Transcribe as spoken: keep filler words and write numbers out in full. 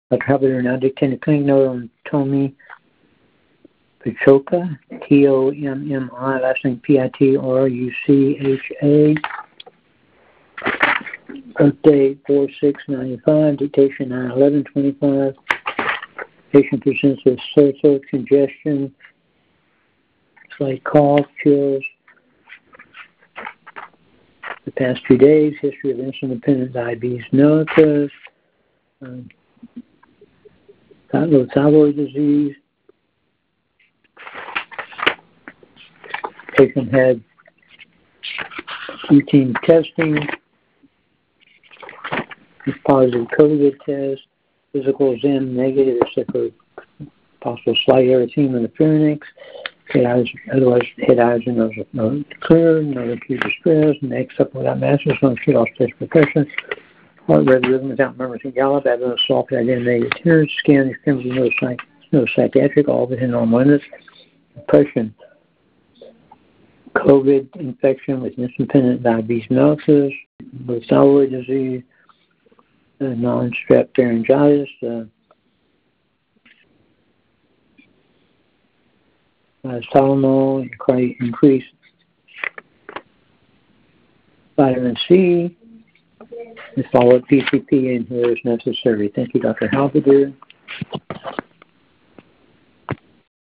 Doctor Halbert now dictating a clinic note on Tommy Pichoka, T O M M I, last name P I T R U C H A. Birthday four six ninety-five, dictation nine eleven twenty-five. Patient presents with so-so congestion, slight cough, chills. The past two days, history of insulin-dependent diabetes mellitus, um, low thyroid disease. Patient had routine testing, positive COVID test, physical exam negative except for possible slight erythema in the pharynx. Head eyes, otherwise head eyes and nose no clear, no acute distress, neck up without masses, no acute osteotic percussion, heart rate rhythm without murmurs and gallop, abdomen soft, identity tears, skin, extremity, no, psych, no psychiatric, all within normal limits. Depression, COVID infection with insulin-dependent diabetes mellitus, with thyroid disease, uh, non-strep pharyngitis, uh, uh, Tylenol, increase vitamin C, and follow P C P inhibitors necessary. Thank you, Doctor Halbert.